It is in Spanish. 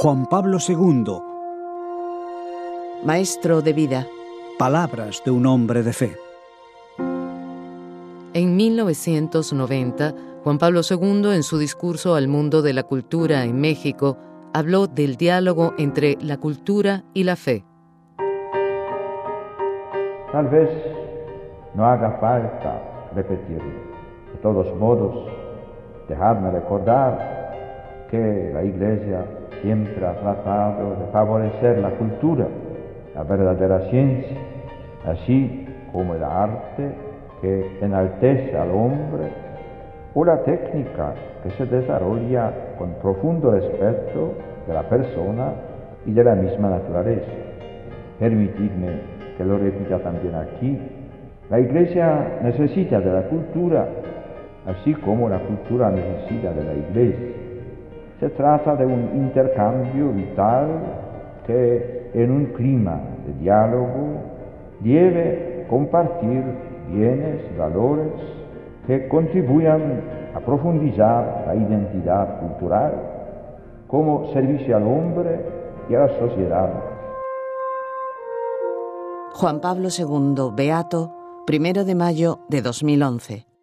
Juan Pablo II. Maestro de vida. Palabras de un hombre de fe. En 1990, Juan Pablo II, en su discurso al mundo de la cultura en México, habló del diálogo entre la cultura y la fe. Tal vez no haga falta repetirlo. De todos modos, dejadme recordar que la Iglesia siempre ha tratado de favorecer la cultura, la verdadera ciencia, así como el arte que enaltece al hombre o la técnica que se desarrolla con profundo respeto de la persona y de la misma naturaleza. Permitidme que lo repita también aquí. La Iglesia necesita de la cultura, así como la cultura necesita de la Iglesia. Se trata de un intercambio vital que, en un clima de diálogo, debe compartir bienes y valores que contribuyan a profundizar la identidad cultural como servicio al hombre y a la sociedad. Juan Pablo II, beato, 1 de mayo de 2011.